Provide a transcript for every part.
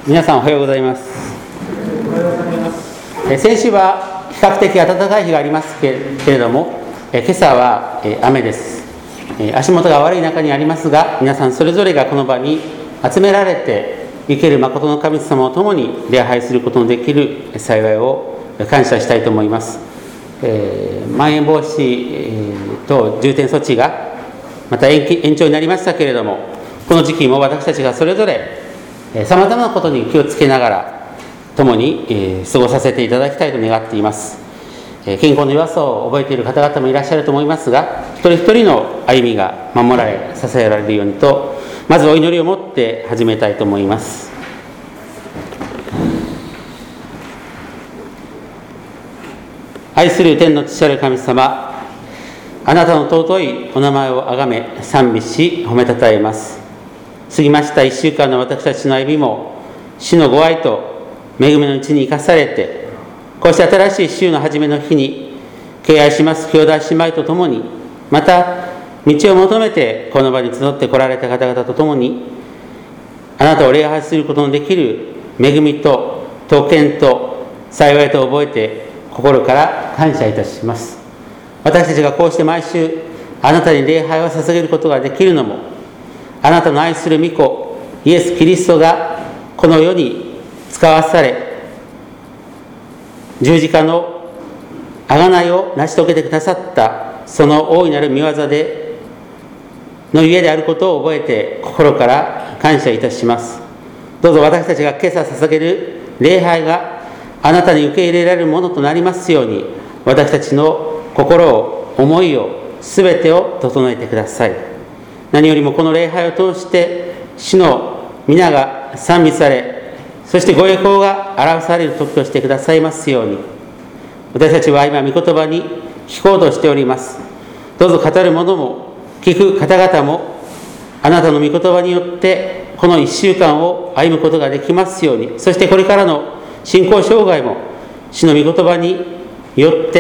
皆さんおはようございます。先週は比較的暖かい日がありますけれども、今朝は雨です。足元が悪い中にありますが、皆さんそれぞれがこの場に集められて生ける誠の神様を共に礼拝することのできる幸いを感謝したいと思います。まん延防止等重点措置がまた延長になりましたけれども、この時期も私たちがそれぞれさまざまなことに気をつけながら共に過ごさせていただきたいと願っています。健康の弱さを覚えている方々もいらっしゃると思いますが、一人一人の歩みが守られ支えられるようにと、まずお祈りを持って始めたいと思います。愛する天の父なる神様、あなたの尊いお名前をあがめ賛美し褒めたたえます。過ぎました1週間の私たちの歩みも主のご愛と恵みのうちに生かされて、こうして新しい週の初めの日に敬愛します兄弟姉妹と共に、また道を求めてこの場に集って来られた方々と共に、あなたを礼拝することのできる恵みと特権と幸いと覚えて心から感謝いたします。私たちがこうして毎週あなたに礼拝を捧げることができるのも、あなたの愛する御子イエス・キリストがこの世に使わされ、十字架の贖いを成し遂げてくださったその大いなる御業でのゆえであることを覚えて心から感謝いたします。どうぞ私たちが今朝捧げる礼拝があなたに受け入れられるものとなりますように、私たちの心を思いを全てを整えてください。何よりもこの礼拝を通して主の皆が賛美され、そしてご栄光が表される時としてくださいますように。私たちは今御言葉に聞こうとしております。どうぞ語る者も聞く方々もあなたの御言葉によってこの1週間を歩むことができますように。そしてこれからの信仰生涯も主の御言葉によって、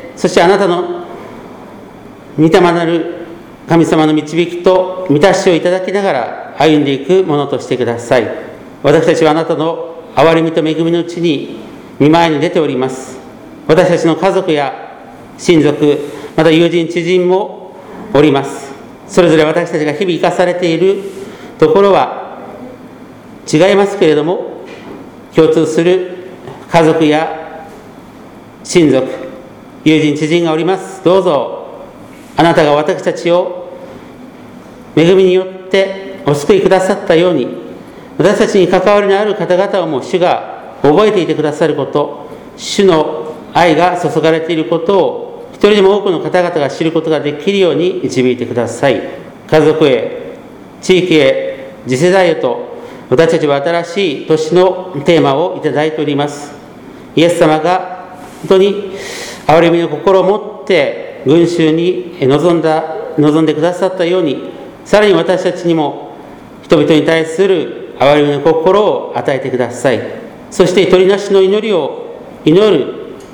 そしてあなたの御霊なる神様の導きと満たしをいただきながら歩んでいくものとしてください。私たちはあなたの憐れみと恵みのうちに御前に出ております。私たちの家族や親族、また友人知人もおります。それぞれ私たちが日々生かされているところは違いますけれども、共通する家族や親族、友人知人がおります。どうぞあなたが私たちを恵みによってお救いくださったように、私たちに関わりのある方々をも主が覚えていてくださること、主の愛が注がれていることを一人でも多くの方々が知ることができるように導いてください。家族へ、地域へ、次世代へと、私たちは新しい年のテーマをいただいております。イエス様が本当に憐れみの心を持って群衆に臨んでくださったように、さらに私たちにも人々に対する憐れみの心を与えてください。そして取りなしの祈りを祈る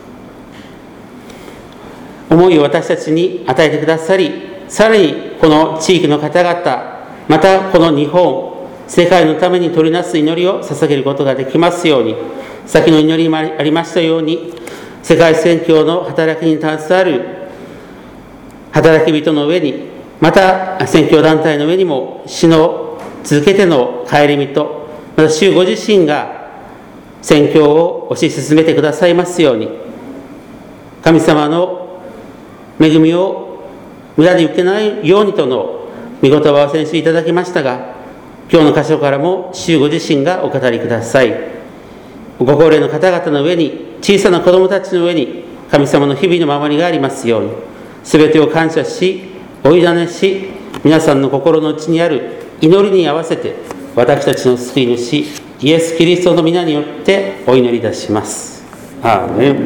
思いを私たちに与えてくださり、さらにこの地域の方々、またこの日本、世界のために取りなす祈りを捧げることができますように。先の祈りもありましたように、世界宣教の働きに携わる働き人の上に、また宣教団体の上にも主の続けての帰り人、また主ご自身が宣教を推し進めてくださいますように。神様の恵みを無駄に受けないようにとの御言葉を先週いただきましたが、今日の箇所からも主ご自身がお語りください。ご高齢の方々の上に、小さな子供たちの上に神様の日々の守りがありますように。すべてを感謝しお委ねし、皆さんの心の内にある祈りに合わせて私たちの救い主イエス・キリストの皆によってお祈りいたします。アーメン。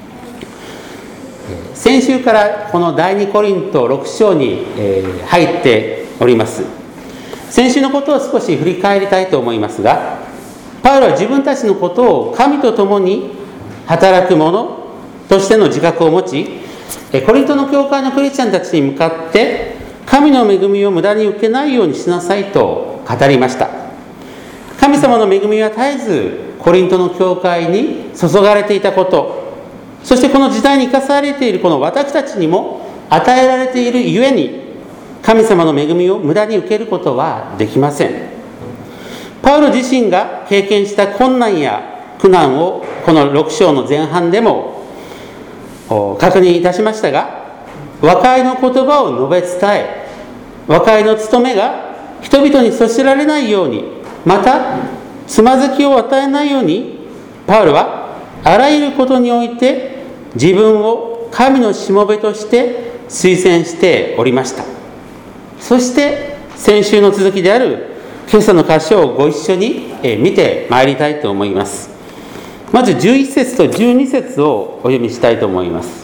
先週からこの第2コリント6章に入っております。先週のことを少し振り返りたいと思いますが、パウロは自分たちのことを神と共に働く者としての自覚を持ち、コリントの教会のクリスチャンたちに向かって神の恵みを無駄に受けないようにしなさいと語りました。 神様の恵みは絶えずコリントの教会に注がれていたこと、そしてこの時代に生かされているこの私たちにも与えられているゆえに、神様の恵みを無駄に受けることはできません。パウロ自身が経験した困難や苦難をこの6章の前半でも確認いたしましたが、和解の言葉を述べ伝え、和解の務めが人々にそしられないように、またつまずきを与えないように、パウロはあらゆることにおいて自分を神のしもべとして推薦しておりました。そして先週の続きである今朝の箇所をご一緒に見てまいりたいと思います。まず11節と12節をお読みしたいと思います。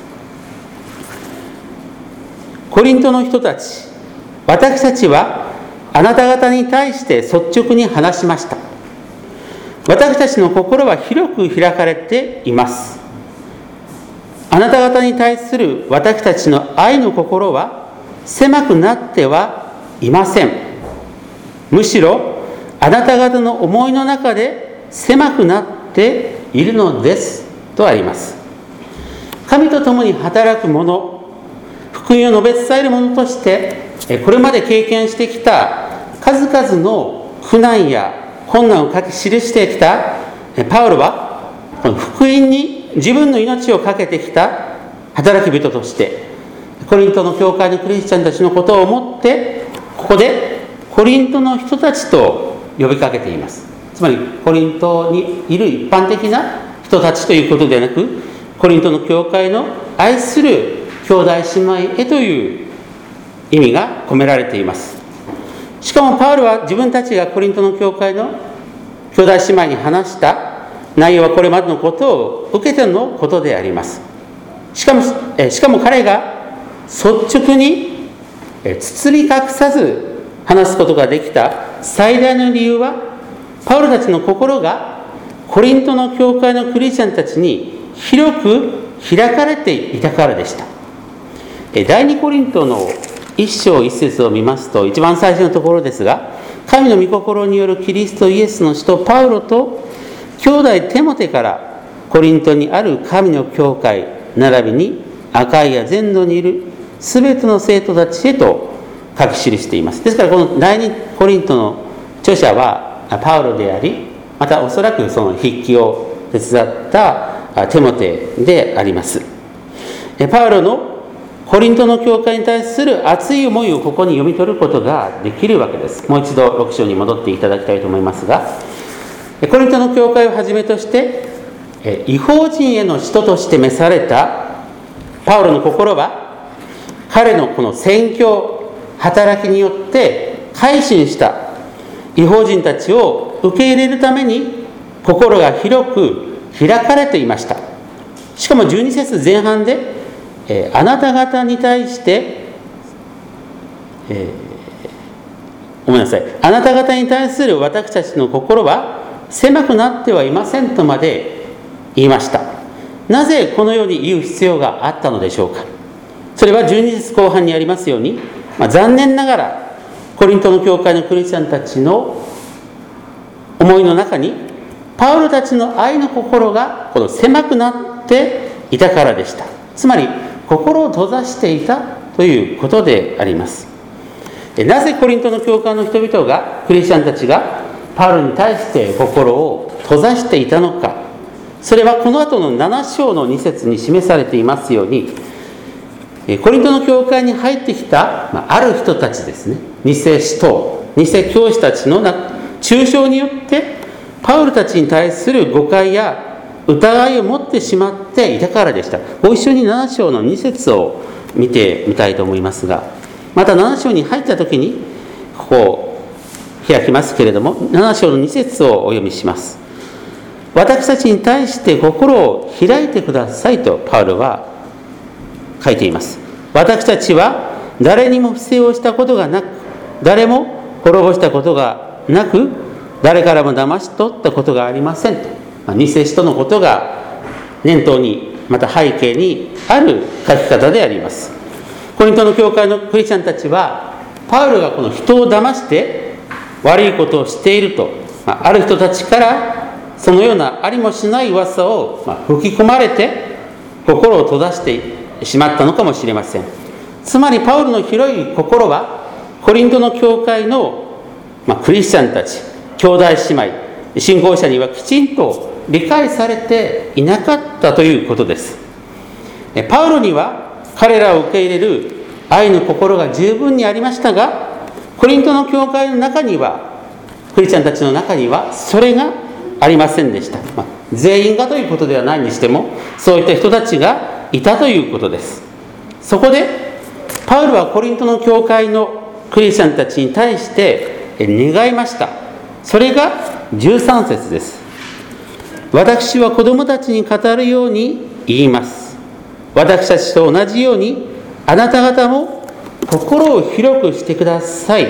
コリントの人たち、私たちはあなた方に対して率直に話しました。私たちの心は広く開かれています。あなた方に対する私たちの愛の心は狭くなってはいません。むしろあなた方の思いの中で狭くなっているのですとあります。神と共に働く者、福音を述べ伝える者としてこれまで経験してきた数々の苦難や困難を書き記してきたパウロは、この福音に自分の命を懸けてきた働き人としてコリントの教会のクリスチャンたちのことを思って、ここでコリントの人たちと呼びかけています。つまりコリントにいる一般的な人たちということではなく、コリントの教会の愛する兄弟姉妹へという意味が込められています。しかもパウロは自分たちがコリントの教会の兄弟姉妹に話した内容はこれまでのことを受けてのことであります。しかも彼が率直に包み隠さず話すことができた最大の理由は、パウロたちの心がコリントの教会のクリスチャンたちに広く開かれていたからでした。第2コリントの1章1節を見ますと、一番最初のところですが、神の御心によるキリストイエスの使徒パウロと兄弟テモテからコリントにある神の教会並びにアカイア全土にいるすべての生徒たちへと書き記しています。ですからこの第2コリントの著者はパウロであり、またおそらくその筆記を手伝ったテモテであります。パウロのコリントの教会に対する熱い思いをここに読み取ることができるわけです。もう一度6章に戻っていただきたいと思いますが、コリントの教会をはじめとして異邦人への使徒として召されたパウロの心は、彼のこの宣教働きによって改心した異邦人たちを受け入れるために心が広く開かれていました。しかも12節前半であなた方に対して、あなた方に対する私たちの心は狭くなってはいませんとまで言いました。なぜこのように言う必要があったのでしょうか。それは12節後半にありますように、残念ながらコリントの教会のクリスチャンたちの思いの中にパウロたちの愛の心がこの狭くなっていたからでした。つまり心を閉ざしていたということであります。なぜコリントの教会の人々が、クリスチャンたちがパウロに対して心を閉ざしていたのか。それはこの後の7章の2節に示されていますように、コリントの教会に入ってきたある人たちですね、偽使徒、偽教師たちの中傷によってパウロたちに対する誤解や疑いを持ってしまっていたからでした。ご一緒に7章の2節を見てみたいと思いますが、また7章に入った時にここを開きますけれども、7章の2節をお読みします。私たちに対して心を開いてくださいとパウロは書いています。私たちは誰にも不正をしたことがなく、誰も滅ぼしたことがなく、誰からも騙し取ったことがありませんと、偽使徒のことが念頭に、また背景にある書き方であります。コリントの教会のクリスチャンたちは、パウロがこの人を騙して悪いことをしているとある人たちからそのようなありもしない噂を吹き込まれて心を閉ざしてしまったのかもしれません。つまりパウロの広い心はコリントの教会のクリスチャンたち、兄弟姉妹、信仰者にはきちんと理解されていなかったということです。パウロには彼らを受け入れる愛の心が十分にありましたが、コリントの教会の中には、クリスチャンたちの中にはそれがありませんでした。全員がということではないにしても、そういった人たちがいたということです。そこでパウロはコリントの教会のクリスチャンたちに対して願いました。それが13節です。私は子供たちに語るように言います。私たちと同じようにあなた方も心を広くしてください。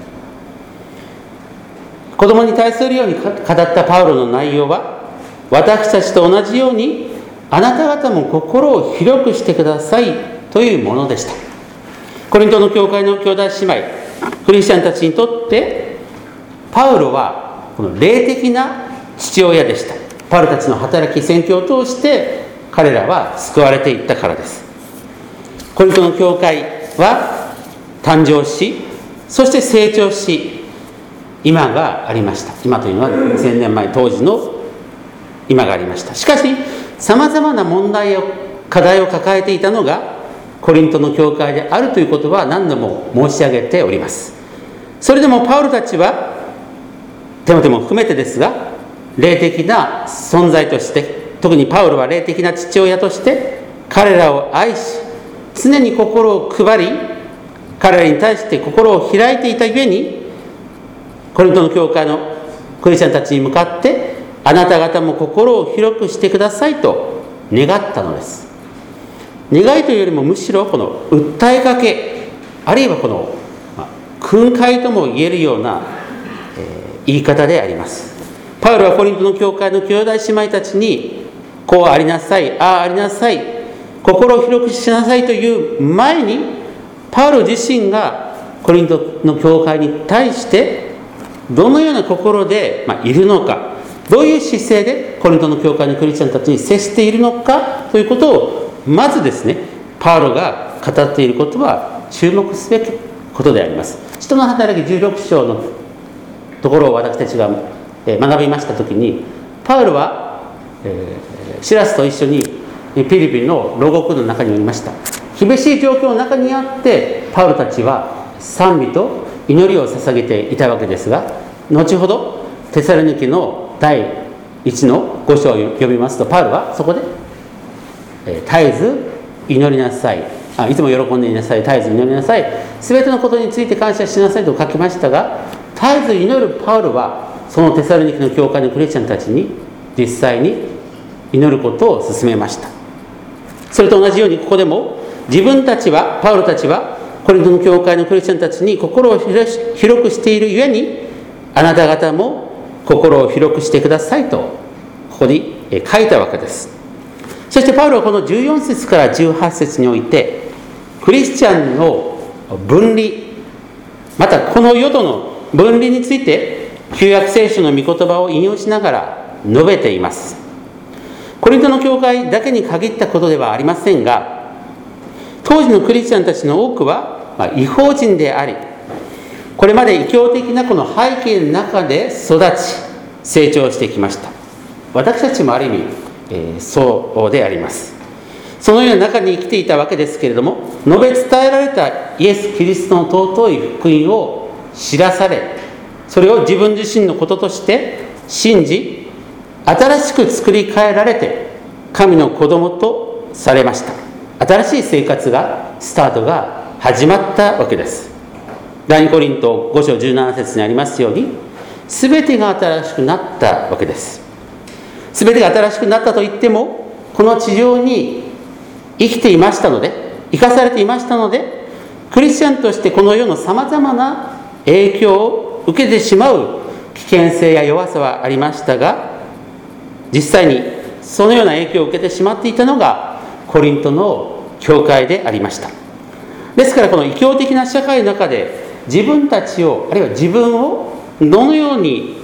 子供に対するように語ったパウロの内容は、私たちと同じようにあなた方も心を広くしてくださいというものでした。コリントの教会の兄弟姉妹、クリスチャンたちにとってパウロはこの霊的な父親でした。パウロたちの働き宣教を通して彼らは救われていったからです。コリントの教会は誕生し、そして成長し、今がありました。今というのは2000年前当時の今がありました。しかしさまざまな問題や課題を抱えていたのがコリントの教会であるということは何度も申し上げております。それでもパウロたちはテモテも含めてですが、霊的な存在として、特にパウロは霊的な父親として彼らを愛し、常に心を配り、彼らに対して心を開いていたゆえに、コリントの教会のクリスチャンたちに向かってあなた方も心を広くしてくださいと願ったのです。願いというよりもむしろこの訴えかけ、あるいはこの訓戒とも言えるような言い方であります。パウロはコリントの教会の兄弟姉妹たちに、こうありなさい、ああありなさい、心を広くしなさいという前に、パウロ自身がコリントの教会に対してどのような心でいるのか、どういう姿勢でコリントの教会のクリスチャンたちに接しているのかということを、まずですね、パウロが語っていることは注目すべきことであります。使徒の働き16章のところを私たちが学びましたときに、パウロはシラスと一緒にフィリピンの牢獄の中におりました。厳しい状況の中にあってパウロたちは賛美と祈りを捧げていたわけですが、後ほどテサロニケの第1の5章を読みますと、パウロはそこで絶えず祈りなさい、いつも喜んでいなさい、絶えず祈りなさい、すべてのことについて感謝しなさいと書きましたが、絶えず祈るパウロはそのテサロニケの教会のクリスチャンたちに実際に祈ることを勧めました。それと同じようにここでもパウロたちはコリントの教会のクリスチャンたちに心を広くしているゆえに、あなた方も心を広くしてくださいとここに書いたわけです。そしてパウロはこの14節から18節において、クリスチャンの分離、またこの世との分離について旧約聖書の御言葉を引用しながら述べています。コリントの教会だけに限ったことではありませんが、当時のクリスチャンたちの多くは異邦人であり、これまで異教的なこの背景の中で育ち成長してきました。私たちもある意味、そうであります。そのような中に生きていたわけですけれども、述べ伝えられたイエス・キリストの尊い福音を知らされ、それを自分自身のこととして信じ、新しく作り変えられて神の子供とされました。新しい生活がスタートが始まったわけです。第2コリント5章17節にありますように、全てが新しくなったわけです。全てが新しくなったといっても、この地上に生きていましたので、生かされていましたので、クリスチャンとしてこの世のさまざまな影響を受けてしまう危険性や弱さはありましたが、実際にそのような影響を受けてしまっていたのがコリントの教会でありました。ですからこの異教的な社会の中で自分たちを、あるいは自分をどのように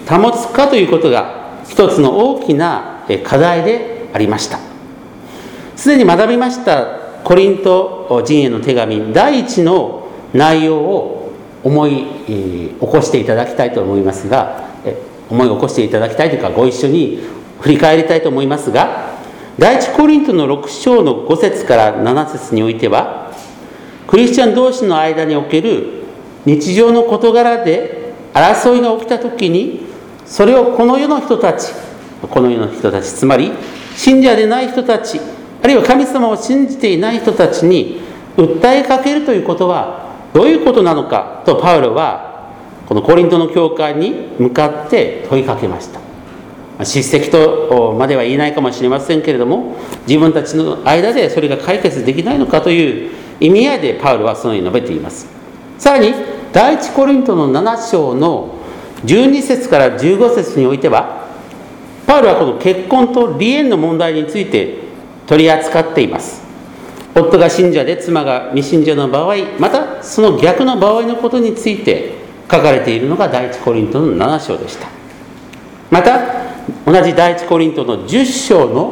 保つかということが一つの大きな課題でありました。すでに学びましたコリント人への手紙第一の内容を思い起こしていただきたいと思いますが、思い起こしていただきたいというか、ご一緒に振り返りたいと思いますが、第一コリントの6章の5節から7節においては、クリスチャン同士の間における日常の事柄で争いが起きたときに、それをこの世の人たち、つまり信者でない人たち、あるいは神様を信じていない人たちに訴えかけるということはどういうことなのかと、パウロはこのコリントの教会に向かって問いかけました。叱責とまでは言えないかもしれませんけれども、自分たちの間でそれが解決できないのかという意味合いでパウロはそのように述べています。さらに第一コリントの7章の12節から15節においては、パウロはこの結婚と離縁の問題について取り扱っています。夫が信者で妻が未信者の場合、またその逆の場合のことについて書かれているのが第一コリントの7章でした。また同じ第一コリントの10章の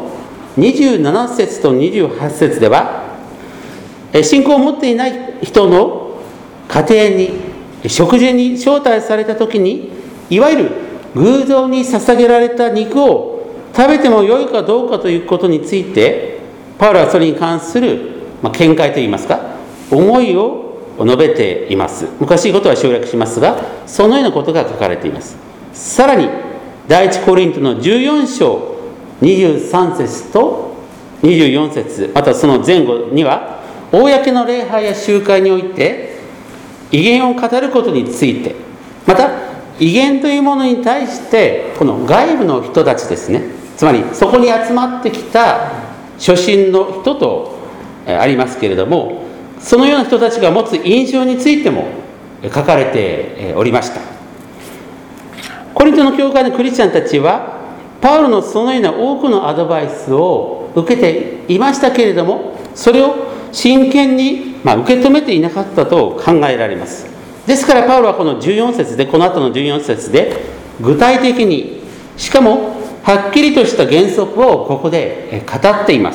27節と28節では、信仰を持っていない人の家庭に食事に招待された時に、いわゆる偶像に捧げられた肉を食べてもよいかどうかということについて、パウロはそれに関する見解といいますか、思いを述べています。難しいことは省略しますが、そのようなことが書かれています。さらに第一コリントの14章23節と24節、またその前後には、公の礼拝や集会において異言を語ることについて、また異言というものに対してこの外部の人たちですね、つまりそこに集まってきた初心の人とありますけれども、そのような人たちが持つ印象についても書かれておりました。コリントの教会のクリスチャンたちはパウロのそのような多くのアドバイスを受けていましたけれども、それを真剣に受け止めていなかったと考えられます。ですからパウロはこの14節で、この後の14節で具体的に、しかもはっきりとした原則をここで語っています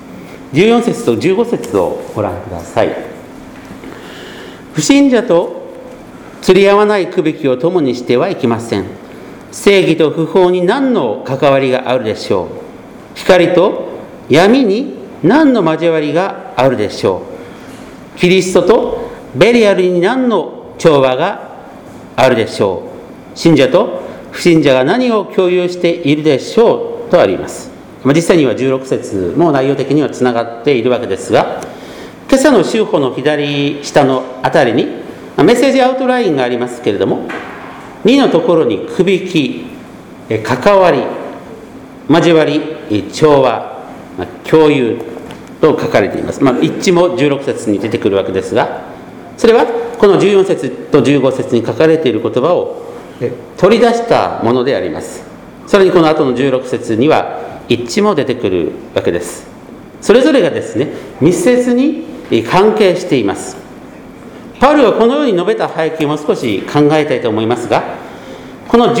。14節と15節をご覧ください。不信者と釣り合わない区別を共にしてはいけません。正義と不法に何の関わりがあるでしょう。光と闇に何の交わりがあるでしょう。キリストとベリアルに何の調和があるでしょう。信者と不信者が何を共有しているでしょうとあります。実際には16節も内容的にはつながっているわけですが、今朝の週報の左下のあたりにメッセージアウトラインがありますけれども、2のところにくびき、関わり、交わり、調和、共有と書かれています。一致も16節に出てくるわけですが、それはこの14節と15節に書かれている言葉を取り出したものであります。さらにこの後の16節には一致も出てくるわけです。それぞれがですね、密接に関係しています。パウロはこのように述べた背景も少し考えたいと思いますが、この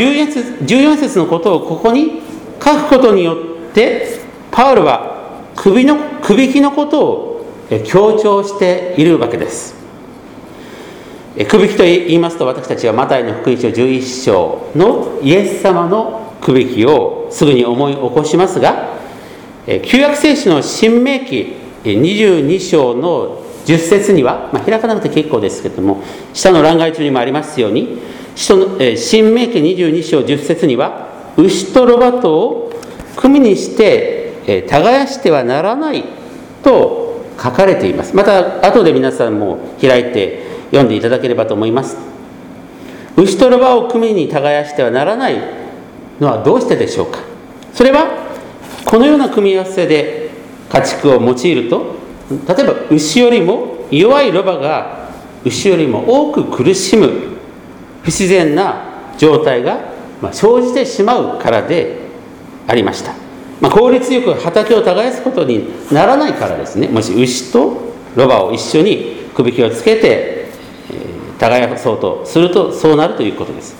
14節のことをここに書くことによって、パウロはくびきのことを強調しているわけです。くびきと言いますと、私たちはマタイの福音書11章のイエス様のくびきをすぐに思い起こしますが、旧約聖書の新明記22章の10節には、開かなくて結構ですけれども、下の欄外中にもありますように、新明記22章10節には、牛とロバとを組にして耕してはならないと書かれています。また後で皆さんも開いて読んでいただければと思います。牛とロバを組に耕してはならないのはどうしてでしょうか。それはこのような組み合わせで家畜を用いると、例えば牛よりも弱いロバが牛よりも多く苦しむ不自然な状態が生じてしまうからでありました。効率よく畑を耕すことにならないからですね。もし牛とロバを一緒にくびきをつけて耕そうとするとそうなるということです。く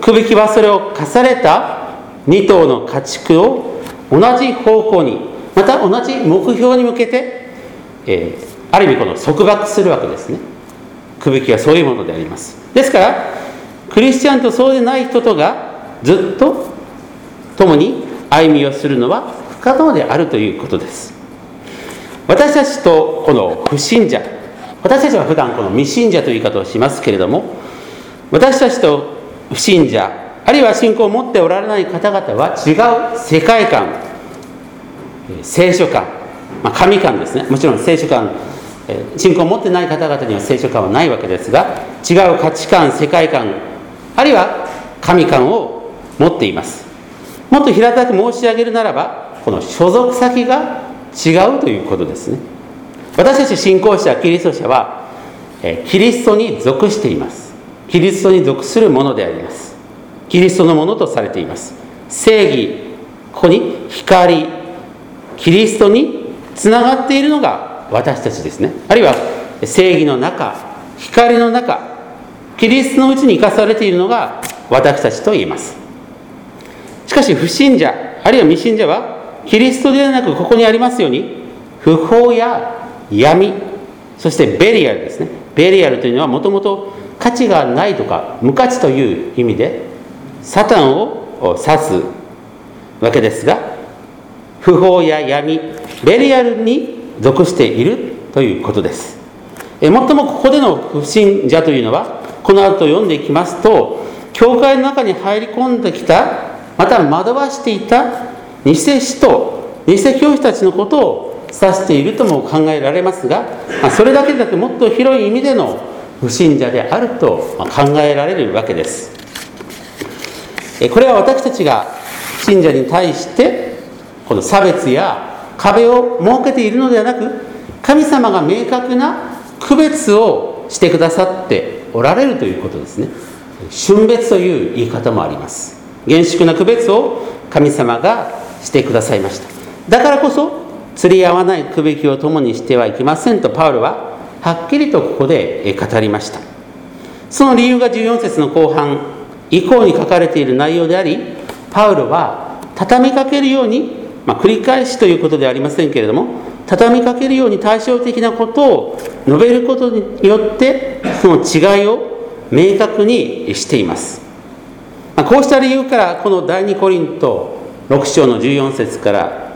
くびきはそれを課された2頭の家畜を同じ方向に、また同じ目標に向けて、ある意味この束縛するわけですね。くびきはそういうものであります。ですからクリスチャンとそうでない人とがずっと共に歩みをするのは不可能であるということです。私たちとこの不信者、私たちは普段この未信者という言い方をしますけれども、私たちと不信者、あるいは信仰を持っておられない方々は違う世界観、聖書観、神観ですね。もちろん聖書観、信仰を持ってない方々には聖書観はないわけですが、違う価値観、世界観、あるいは神観を持っています。もっと平たく申し上げるならば、この所属先が違うということですね。私たち信仰者、キリスト者はキリストに属しています。キリストに属するものであります。キリストのものとされています。正義、ここに光、キリストにつながっているのが私たちですね。あるいは正義の中、光の中、キリストのうちに生かされているのが私たちと言えます。しかし不信者、あるいは未信者はキリストではなく、ここにありますように不法や闇、そしてベリアルですね。ベリアルというのはもともと価値がないとか無価値という意味でサタンを指すわけですが、不法や闇、ベリアルに属しているということです。もっともここでの不信者というのは、この後読んでいきますと、教会の中に入り込んできた、また惑わしていた偽使徒、偽教師たちのことを指しているとも考えられますが、それだけでなくもっと広い意味での不信者であると考えられるわけです。これは私たちが信者に対してこの差別や壁を設けているのではなく、神様が明確な区別をしてくださっておられるということですね。瞬別という言い方もあります。厳粛な区別を神様がしてくださいました。だからこそ釣り合わないくびきを共にしてはいけませんとパウロははっきりとここで語りました。その理由が14節の後半以降に書かれている内容であり、パウロは畳みかけるように、繰り返しということではありませんけれども、畳みかけるように対照的なことを述べることによってその違いを明確にしています。こうした理由からこの第2コリント6章の14節から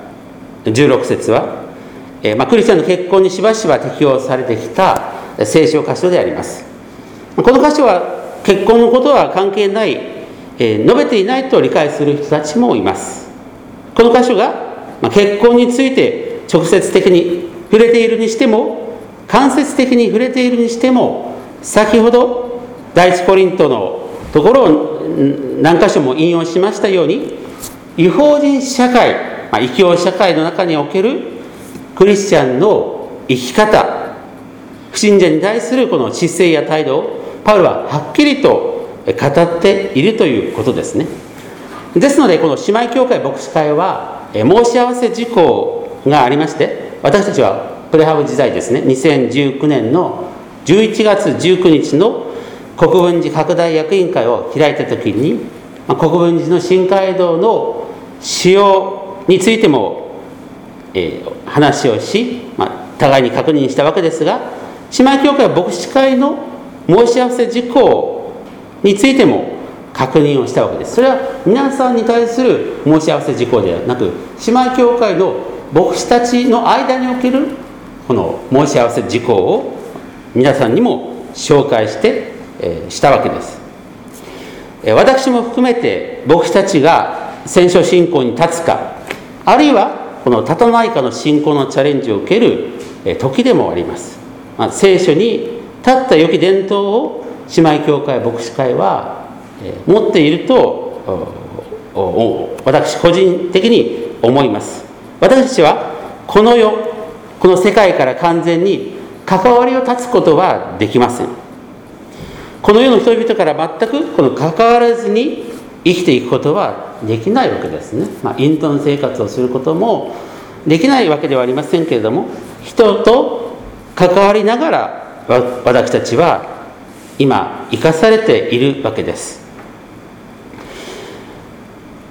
16節は、クリスチャンの結婚にしばしば適用されてきた聖書箇所であります。この箇所は結婚のことは関係ない、述べていないと理解する人たちもいます。この箇所が結婚について直接的に触れているにしても、間接的に触れているにしても、先ほど第一コリントのところを何箇所も引用しましたように、違法人社会、異教社会の中におけるクリスチャンの生き方、不信者に対するこの姿勢や態度をパウロははっきりと語っているということですね。ですのでこの姉妹教会牧師会は申し合わせ事項がありまして、私たちはプレハブ時代ですね、2019年の11月19日の国分寺拡大役員会を開いたときに、国分寺の新街道の使用についても、話をし、互いに確認したわけですが、姉妹教会牧師会の申し合わせ事項についても確認をしたわけです。それは皆さんに対する申し合わせ事項ではなく、姉妹教会の牧師たちの間におけるこの申し合わせ事項を皆さんにも紹介してしたわけです。私も含めて牧師たちが聖書信仰に立つか、あるいはこの立たないかの信仰のチャレンジを受ける時でもあります。聖書に立った良き伝統を姉妹教会牧師会は持っていると私個人的に思います。私たちはこの世、この世界から完全に関わりを断つことはできません。この世の人々から全くこの関わらずに生きていくことはできないわけですね。隠遁生活をすることもできないわけではありませんけれども、人と関わりながら私たちは今生かされているわけです。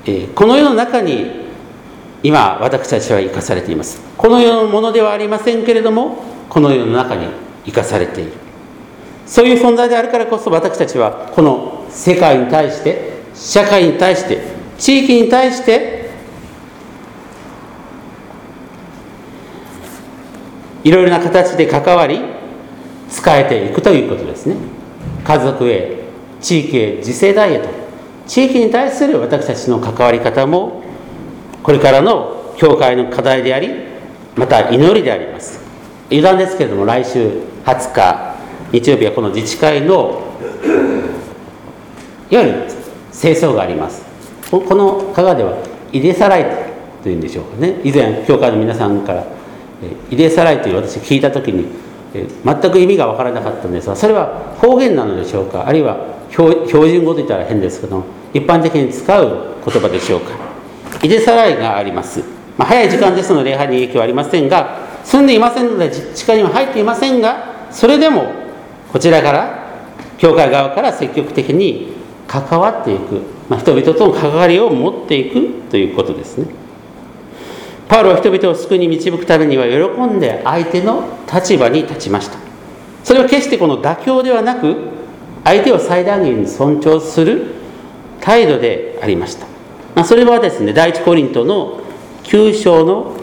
この世の中に今私たちは生かされています。この世のものではありませんけれども、この世の中に生かされている。そういう存在であるからこそ、私たちはこの世界に対して、社会に対して、地域に対していろいろな形で関わり仕えていくということですね。家族へ、地域へ、次世代へと、地域に対する私たちの関わり方もこれからの教会の課題であり、また祈りであります。余談ですけれども、来週20日日曜日はこの自治会のいわゆる清掃があります。この香川では入れさらいというんでしょうかね。以前教会の皆さんから入れさらいという私聞いたときに全く意味が分からなかったんですが、それは方言なのでしょうか、あるいは標準語といったら変ですけども、一般的に使う言葉でしょうか。入れさらいがあります。早い時間ですので礼拝に影響はありませんが、住んでいませんので地下には入っていませんが、それでもこちらから教会側から積極的に関わっていく、人々との関わりを持っていくということですね。パウロは人々を救いに導くためには喜んで相手の立場に立ちました。それは決してこの妥協ではなく、相手を最大限に尊重する態度でありました。それはですね、第一コリントの9章の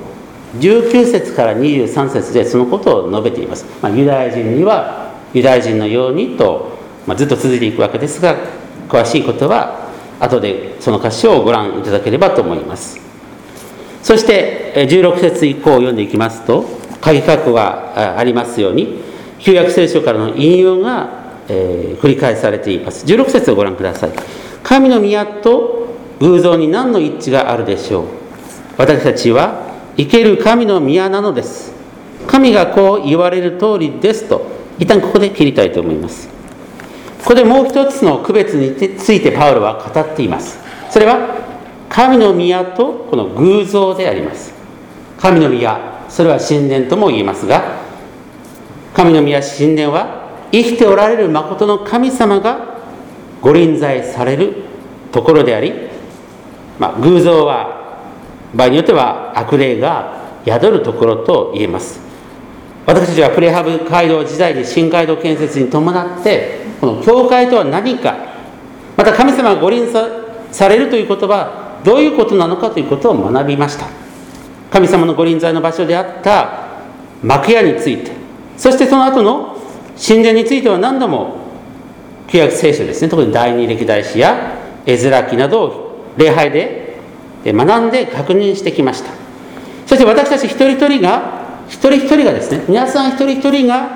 19節から23節でそのことを述べています。ユダヤ人にはユダヤ人のようにと、ずっと続いていくわけですが、詳しいことは後でその箇所をご覧いただければと思います。そして16節以降を読んでいきますと、鍵括弧がありますように旧約聖書からの引用が繰り返されています。16節をご覧ください。神の宮と偶像に何の一致があるでしょう。私たちは生ける神の宮なのです。神がこう言われる通りですと、一旦ここで切りたいと思います。ここでもう一つの区別についてパウロは語っています。それは神の宮とこの偶像であります。神の宮、それは神殿とも言えますが、神の宮、神殿は生きておられる誠の神様がご臨在されるところであり、偶像は場合によっては悪霊が宿るところと言えます。私たちはプレハブ街道時代に新街道建設に伴ってこの教会とは何か、また神様がご臨在されるということはどういうことなのかということを学びました。神様のご臨在の場所であった幕屋について、そしてその後の神殿については何度も旧約聖書ですね、特に第二歴代史やエズラ記などを礼拝で学んで確認してきました。そして私たち一人一人がですね、皆さん一人一人が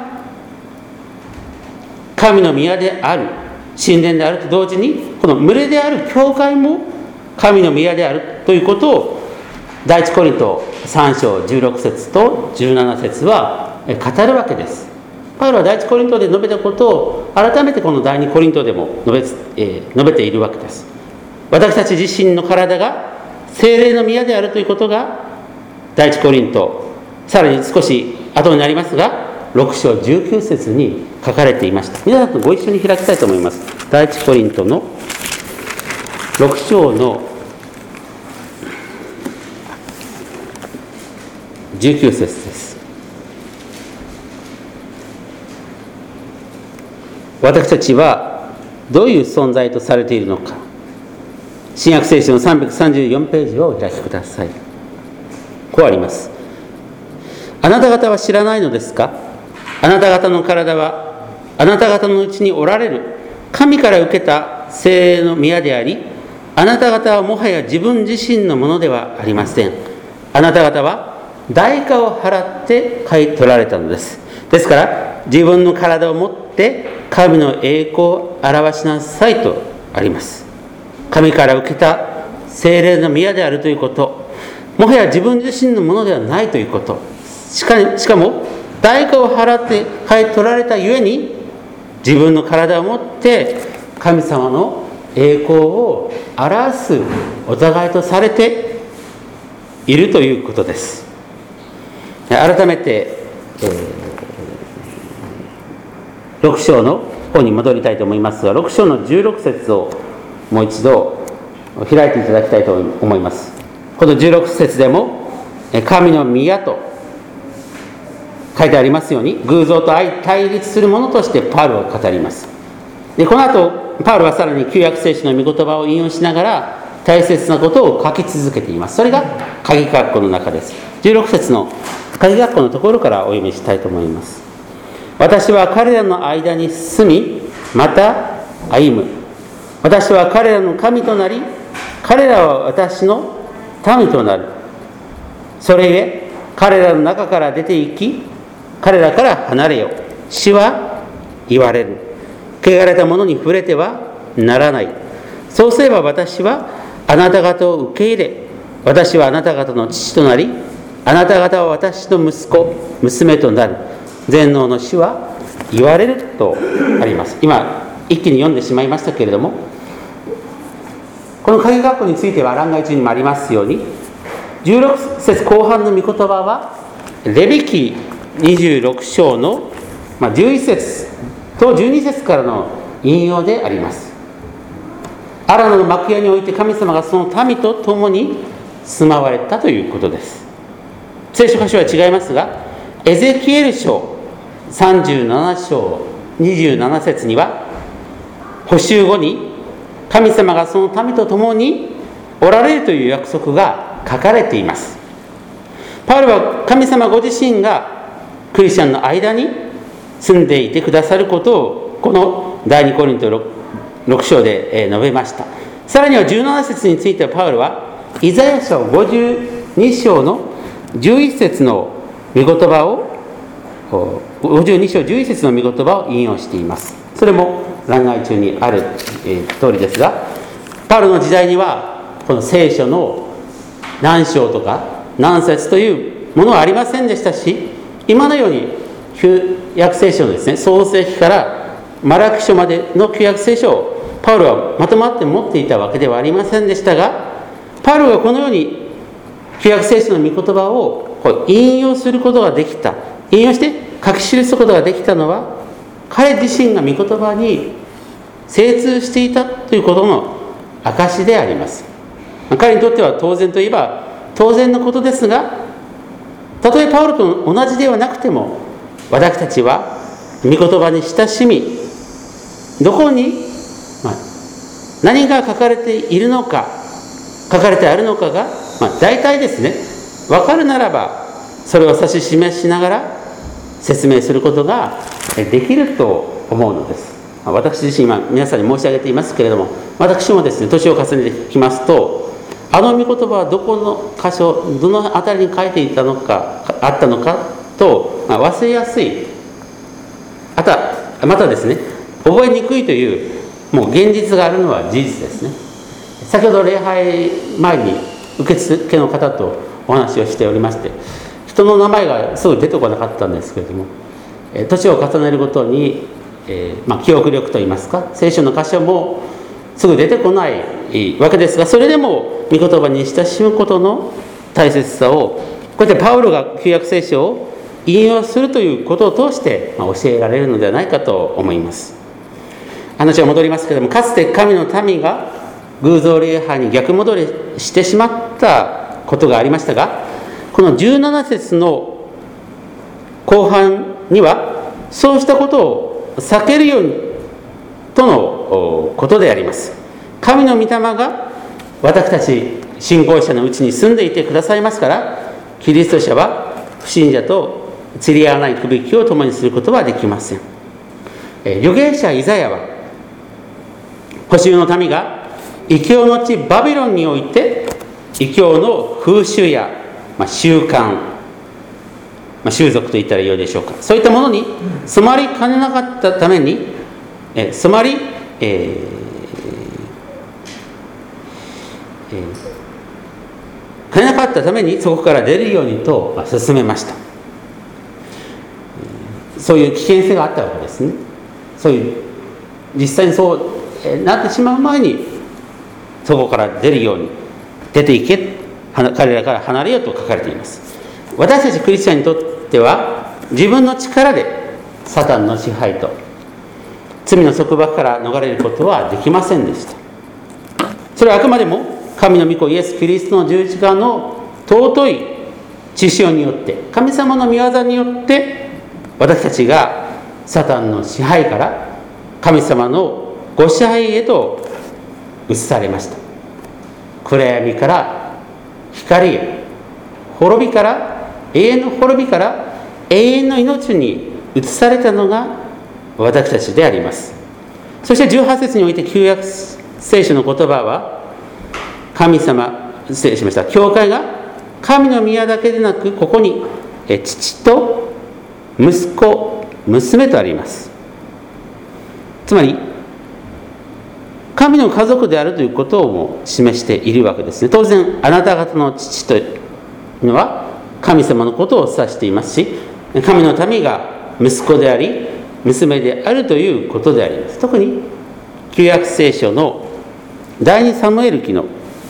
神の宮である、神殿であると同時に、この群れである教会も神の宮であるということを第一コリント3章16節と17節は語るわけです。パウロは第一コリントで述べたことを改めてこの第二コリントでも述べているわけです。私たち自身の体が聖霊の宮であるということが第一コリント、さらに少し後になりますが6章19節に書かれていました。皆さんとご一緒に開きたいと思います。第一コリントの6章の19節です。私たちはどういう存在とされているのか。新約聖書の334ページをお開きください。こうあります。あなた方は知らないのですか。あなた方の体はあなた方のうちにおられる神から受けた聖霊の宮であり、あなた方はもはや自分自身のものではありません。あなた方は代価を払って買い取られたのです。ですから自分の体を持って神の栄光を表しなさいとあります。神から受けた聖霊の宮であるということ、もはや自分自身のものではないということ、しかも代価を払って買い取られたゆえに、自分の体を持って神様の栄光を表すお互いとされているということです。改めて、6章の方に戻りたいと思いますが、6章の16節をもう一度開いていただきたいと思います。この16節でも神の宮と書いてありますように、偶像と対立するものとしてパウロは語ります。でこの後パウロはさらに旧約聖書の御言葉を引用しながら大切なことを書き続けています。それが鍵括弧の中です。16節の鍵括弧のところからお読みしたいと思います。私は彼らの間に住み、また歩む。私は彼らの神となり、彼らは私の民となる。それゆえ彼らの中から出て行き、彼らから離れよ。主は言われる。汚れたものに触れてはならない。そうすれば私はあなた方を受け入れ、私はあなた方の父となり、あなた方は私の息子、娘となる。全能の主は言われるとあります。今一気に読んでしまいましたけれども、この鍵括弧については欄外中にもありますように、16節後半の御言葉はレビ記26章の11節と12節からの引用であります。アラノの幕屋において神様がその民と共に住まわれたということです。聖書箇所は違いますが、エゼキエル書37章27節には、補修後に神様がその民と共におられるという約束が書かれています。パウロは神様ご自身がクリスチャンの間に住んでいてくださることをこの第2コリント 6章で述べました。さらには17節についてはパウロはイザヤ書52章の11節の御言葉を52章11節の御言葉を引用しています。それも欄外中にある通りですが、パウロの時代にはこの聖書の何章とか何節というものはありませんでしたし、今のように旧約聖書のですね、創世記からマラキ書までの旧約聖書をパウロはまとまって持っていたわけではありませんでしたが、パウロがこのように旧約聖書の御言葉を引用することができた、引用して書き記すことができたのは、彼自身が御言葉に精通していたということの証であります。彼にとっては当然といえば当然のことですが、たとえパウロと同じではなくても、私たちは御言葉に親しみ、どこに何が書かれているのか、書かれてあるのかが、大体ですね、分かるならばそれを指し示しながら説明することができると思うのです。私自身今皆さんに申し上げていますけれども、私もですね、年を重ねてきますと、あの御言葉はどこの箇所、どの辺りに書いていたのか、あったのかと、忘れやすい、またですね、覚えにくいというもう現実があるのは事実ですね。先ほど礼拝前に受付の方とお話をしておりまして、人の名前がすぐ出てこなかったんですけれども、年を重ねるごとに、記憶力といいますか、聖書の箇所もすぐ出てこないわけですが、それでも御言葉に親しむことの大切さを、こうやってパウロが旧約聖書を引用するということを通して教えられるのではないかと思います。話は戻りますけれども、かつて神の民が偶像礼拝に逆戻りしてしまったことがありましたが、この17節の後半にはそうしたことを避けるようにとのことであります。神の御霊が私たち信仰者のうちに住んでいてくださいますから、キリスト者は不信者と釣り合わないくびきを共にすることはできません。預言者イザヤは、補修の民が異教の地バビロンにおいて異教の風習や、習慣、習俗と言ったらよいでしょうか、そういったものに染まりかねなかったために、染まり、かねなかったためにそこから出るようにと進めました。そういう危険性があったわけですね。そういう実際にそうなってしまう前にそこから出るように、出ていけ、彼らから離れようと書かれています。私たちクリスチャンにとっては、自分の力でサタンの支配と罪の束縛から逃れることはできませんでした。しそれはあくまでも神の御子イエス・キリストの十字架の尊い血潮によって、神様の御業によって、私たちがサタンの支配から神様のご支配へと移されました。暗闇から光へ、滅びから永遠の滅びから永遠の命に移されたのが私たちであります。そして18節において旧約聖書の言葉は、教会が神の宮だけでなく、ここに父と息子、娘とあります。つまり神の家族であるということをも示しているわけですね。当然あなた方の父というのは神様のことを指していますし、神の民が息子であり娘であるということであります。特に旧約聖書の第2サムエル記の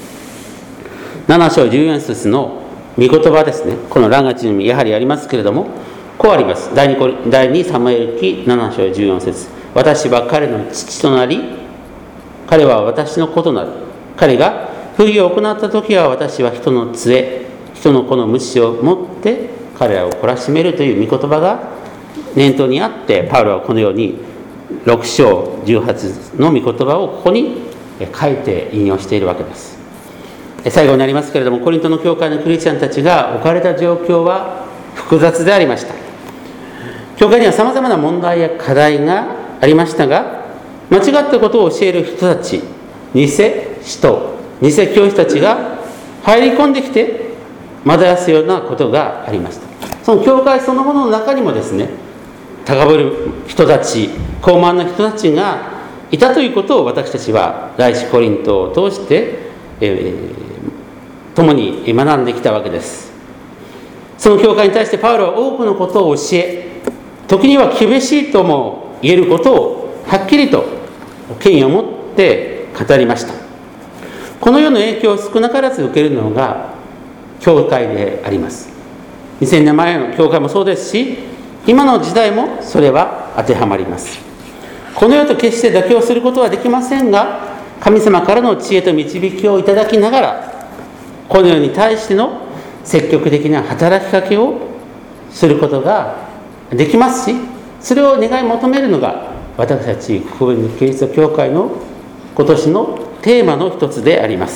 7章14節の御言葉ですね。この欄がちにやはりありますけれども、こうあります。第2サムエル記7章14節、私は彼の父となり、彼は私の子となる。彼が不義を行った時は、私は人の杖、人の子の鞭を持って彼らを懲らしめるという御言葉が念頭にあって、パウロはこのように6章18の御言葉をここに書いて引用しているわけです。最後になりますけれども、コリントの教会のクリスチャンたちが置かれた状況は複雑でありました。教会にはさまざまな問題や課題がありましたが、間違ったことを教える人たち、偽使徒、偽教師たちが入り込んできて惑わすようなことがありました。その教会そのものの中にもですね、高ぶる人たち、高慢な人たちがいたということを、私たちは第一コリントを通して共に学んできたわけです。その教会に対してパウロは多くのことを教え、時には厳しいとも言えることをはっきりと権威を持って語りました。このような影響を少なからず受けるのが教会であります。2000年前の教会もそうですし、今の時代もそれは当てはまります。この世と決して妥協することはできませんが、神様からの知恵と導きをいただきながら、この世に対しての積極的な働きかけをすることができますし、それを願い求めるのが私たち国分キリスト教会の今年のテーマの一つであります。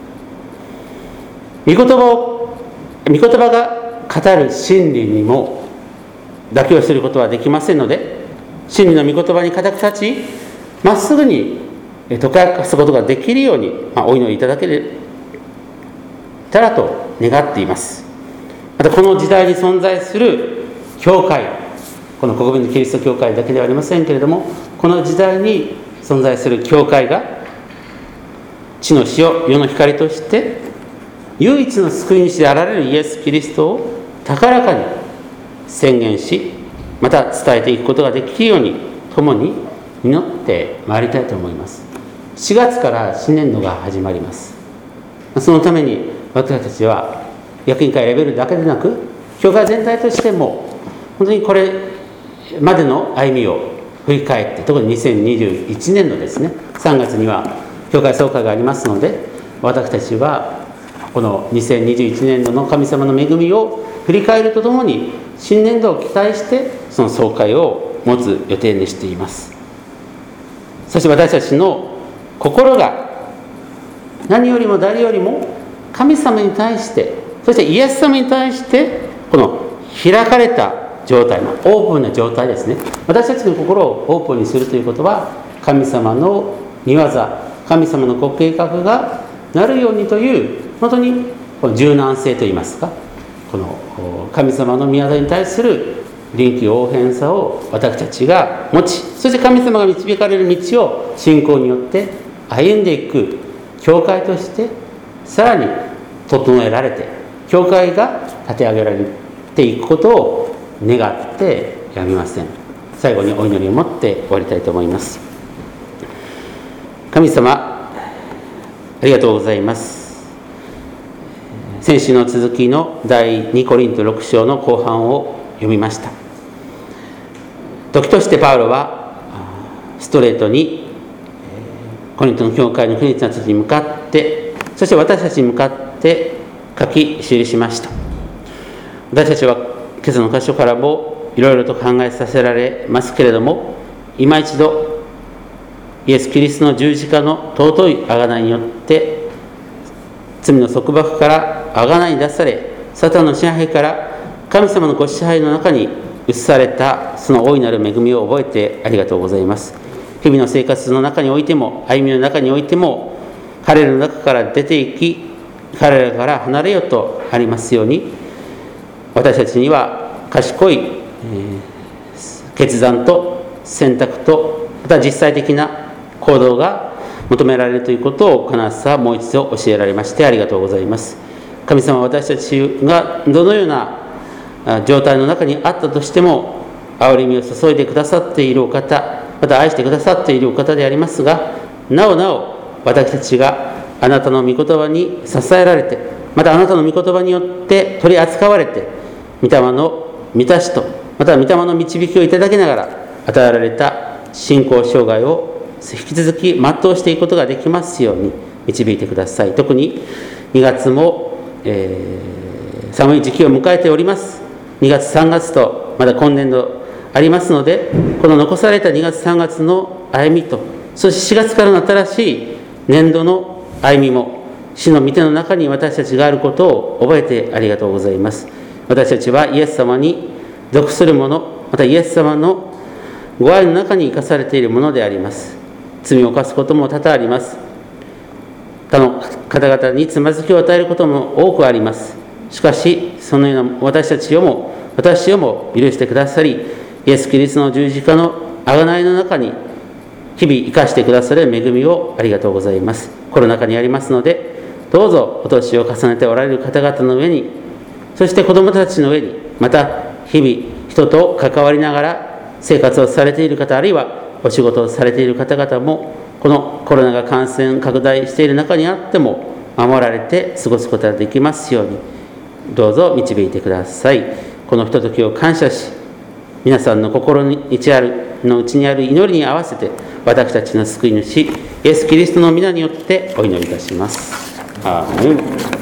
御言葉が語る真理にも妥協することはできませんので、真理の御言葉に固く立ち、まっすぐに解かすことができるように、お祈りいただけたらと願っています。またこの時代に存在する教会、この国分のキリスト教会だけではありませんけれども、この時代に存在する教会が地の塩、世の光として唯一の救い主であられるイエス・キリストを高らかに宣言し、また伝えていくことができるように共に祈ってまいりたいと思います。4月から新年度が始まります。そのために私たちは役員会レベルだけでなく、教会全体としても本当にこれまでの歩みを振り返って、特に2021年のですね、3月には教会総会がありますので、私たちはこの2021年度の神様の恵みを振り返るとともに、新年度を期待してその総会を持つ予定にしています。そして私たちの心が何よりも誰よりも神様に対して、そしてイエス様に対して、この開かれた状態のオープンな状態ですね。私たちの心をオープンにするということは、神様の御業、神様のご計画がなるようにという、本当に柔軟性といいますか、この神様の御業に対する臨機応変さを私たちが持ち、そして神様が導かれる道を信仰によって歩んでいく教会としてさらに整えられて、教会が立て上げられていくことを願ってやみません。最後にお祈りを持って終わりたいと思います。神様、ありがとうございます。先週の続きの第2コリント6章の後半を読みました。時としてパウロはストレートにコリントの教会の国立の人に向かって、そして私たちに向かって書き記しました。私たちは今朝の箇所からもいろいろと考えさせられますけれども、今一度イエス・キリストの十字架の尊い贖いによって罪の束縛から贖い出され、サタンの支配から神様のご支配の中に移されたその大いなる恵みを覚えてありがとうございます。日々の生活の中においても、歩みの中においても、彼らの中から出ていき、彼らから離れよとありますように、私たちには賢い、決断と選択と、また実際的な行動が求められるということを金さんもう一度教えられましてありがとうございます。神様は私たちがどのような状態の中にあったとしても憐れみを注いでくださっているお方、また愛してくださっているお方でありますが、なおなお私たちがあなたの御言葉に支えられて、またあなたの御言葉によって取り扱われて、御霊の満たしと、また御霊の導きをいただきながら与えられた信仰生涯を引き続き全うしていくことができますように導いてください。特に2月も、寒い時期を迎えております。2月3月とまだ今年度ありますので、この残された2月3月の歩みと、そして4月からの新しい年度の歩みも主の御手の中に私たちがあることを覚えてありがとうございます。私たちはイエス様に属するもの、またイエス様のご愛の中に生かされているものであります。罪を犯すことも多々あります。他の方々につまずきを与えることも多くあります。しかしそのような私をも許してくださり、イエス・キリストの十字架の贖いの中に日々生かしてくださる恵みをありがとうございます。コロナ禍にありますので、どうぞお年を重ねておられる方々の上に、そして子どもたちの上に、また日々人と関わりながら生活をされている方、あるいはお仕事をされている方々も、このコロナが感染拡大している中にあっても守られて過ごすことができますように、どうぞ導いてください。このひとときを感謝し、皆さんの心の内にある祈りに合わせて、私たちの救い主イエス・キリストの皆によってお祈りいたします。アーメン。